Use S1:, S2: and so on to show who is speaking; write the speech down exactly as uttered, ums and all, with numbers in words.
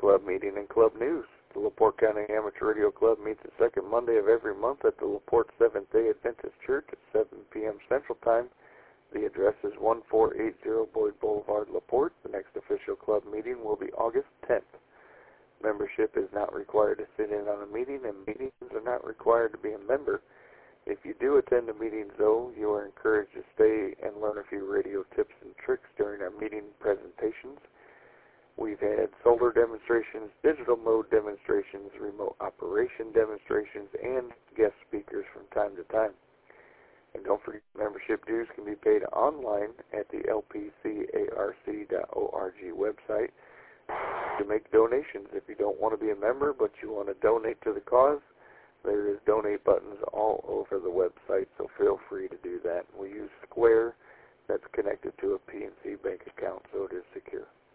S1: club meeting and club news. The LaPorte County Amateur Radio Club meets the second Monday of every month at the LaPorte Seventh-day Adventist Church at seven p.m. Central Time. The address is one four eight zero Boyd Boulevard, LaPorte. The next official club meeting will be August tenth. Membership is not required to sit in on a meeting, and meetings are not required to be a member. If you do attend the meetings, though, you are encouraged to stay and learn a few radio tips and tricks during our meeting presentations. We've had solar demonstrations, digital mode demonstrations, remote operation demonstrations, and guest speakers from time to time. And don't forget, membership dues can be paid online at the L P C A R C dot org website. To make donations, if you don't want to be a member but you want to donate to the cause, there is donate buttons all over the website, so feel free to do that. We use Square that's connected to a P N C bank account, so it is secure.